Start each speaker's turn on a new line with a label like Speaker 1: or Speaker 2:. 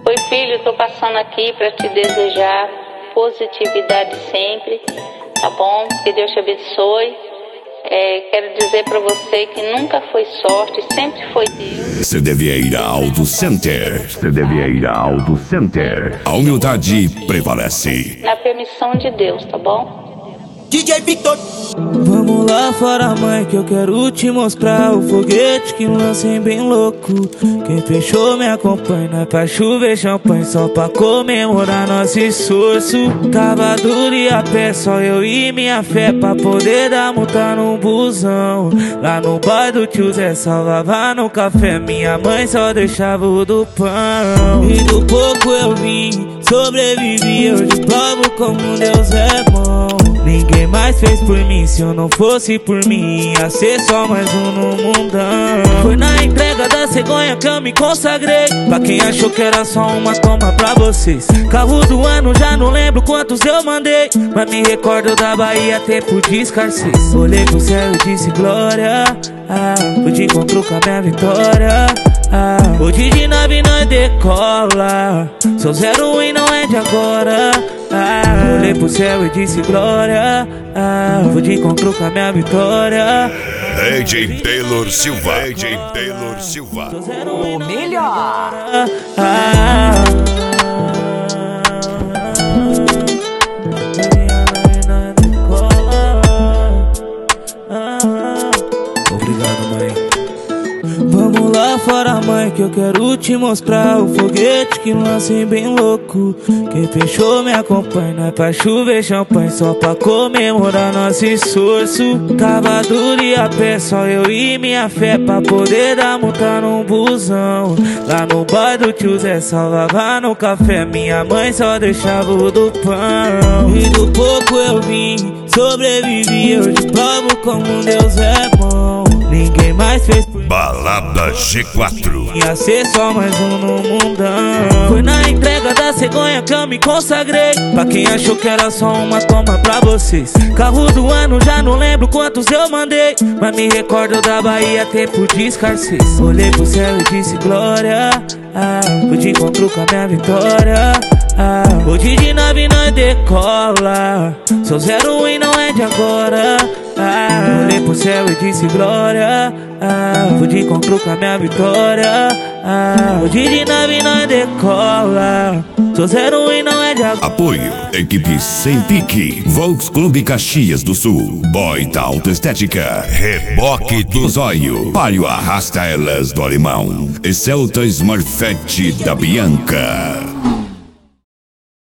Speaker 1: Oi, filho, tô passando aqui para te desejar positividade sempre, tá bom? Que Deus te abençoe. Quero dizer para você que nunca foi sorte, sempre foi Deus.
Speaker 2: Você devia ir a Auto Center. A humildade prevalece.
Speaker 1: Na permissão de Deus, tá bom?
Speaker 3: DJ Victor.
Speaker 4: Vamos lá fora, mãe, que eu quero te mostrar o foguete que lancei bem louco. Quem fechou me acompanha pra chover champanhe, só pra comemorar nosso esforço. Tava duro e a pé, só eu e minha fé, pra poder dar multa no busão. Lá no bar do tio Zé, salvava no café, minha mãe só deixava o do pão. E do pouco eu vim, sobrevivi, hoje provo como Deus é bom. Ninguém mais fez por mim, se eu não fosse por mim, ia ser só mais um no mundão. Foi na entrega da cegonha que eu me consagrei, pra quem achou que era só uma toma pra vocês. Carro do ano, já não lembro quantos eu mandei, mas me recordo da Bahia, tempo de escassez. Olhei pro céu e disse glória, fui de encontro com a minha vitória. Hoje de nave nós decola, sou 0 e não é de agora. Olhei pro céu e disse glória, vou de encontro com a minha vitória.
Speaker 2: AJ Taylor Silva.
Speaker 3: O melhor.
Speaker 4: Obrigado, mãe. Vamos lá fora, mãe, que eu quero te mostrar o foguete que lancei bem louco. Quem fechou me acompanha pra chover champanhe, só pra comemorar nosso esforço. Tava duro e a pé, só eu e minha fé, pra poder dar multa no busão. Lá no bar do tio Zé, salvava no café, minha mãe só deixava o do pão. E do pouco eu vim, sobrevivi, hoje provo como Deus é bom. Ninguém mais fez por
Speaker 2: Balada G4.
Speaker 4: ia ser só mais um no mundão. Foi na entrega da cegonha que eu me consagrei, pra quem achou que era só uma toma pra vocês. Carro do ano, já não lembro quantos eu mandei, mas me recordo da Bahia, tempo de escassez. Olhei pro céu e disse glória, fui de encontro com a minha vitória. Hoje de nave nós decola, sou 0 e não é de agora. Olhei pro céu e disse glória, fui de encontro com a minha vitória. Hoje de nave nós decola, sou 0 e não é de agora.
Speaker 2: Apoio, equipe Sem Pique, Volks Clube Caxias do Sul, Boy da Alta Estética, Reboque do Zóio, Palio Arrasta Elas do Alemão e Celta Smurfette da Bianca.